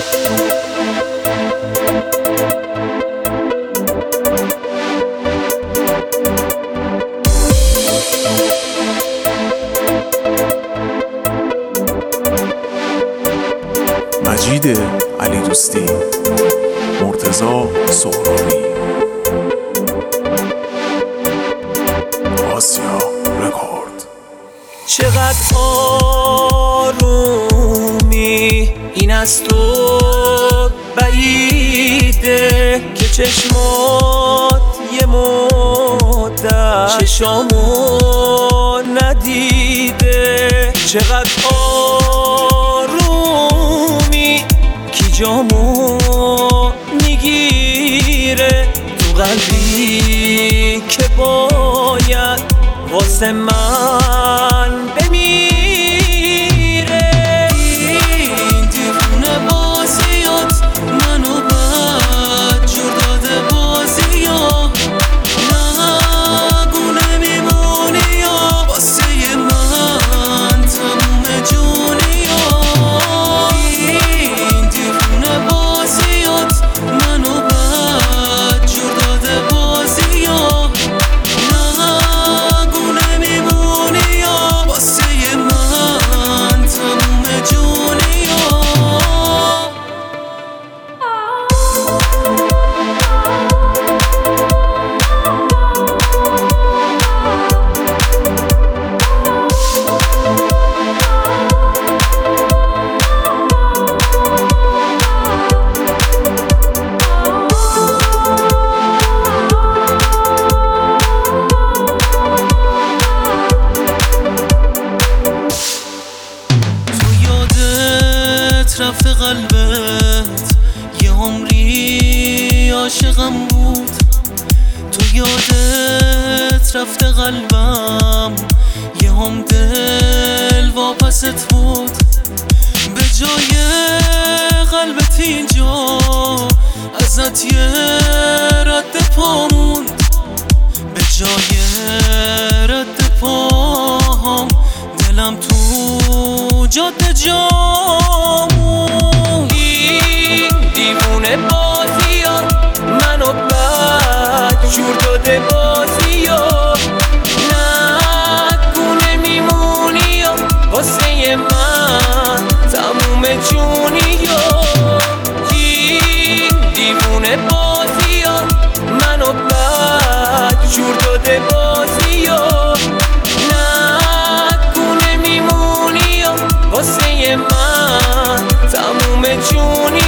مجید علی دوستی، مرتضی سهرابی، آسیا رکورد. چقدر آرومی این از تو بعیده که چشمات یه مدت چشامو ندیده. چقدر آرومی کی جامو میگیره تو قلبی که باید واسه من بمیره. این دیوونه بازیات منو بد جور داده بازیا، نگو نمیمونی یا واسه من تموم جونیا. این دیوونه بازیات منو بد جور داده بازیا، رفته قلبت یه عمری عاشقم بود. تو یادت رفته قلبم یه هم دل واپست بود. به جای قلبت اینجا ازت یه رد پا موند. به جای رد پاهم دلم تو جاده جامون. این دیوونه بازیا منو بد جور داده بازیا، نگو نمیمونی یا واسه من تموم جونی یا. این دیوونه بازیا منو بد جور داده بازیا، واسه من تموم جونی.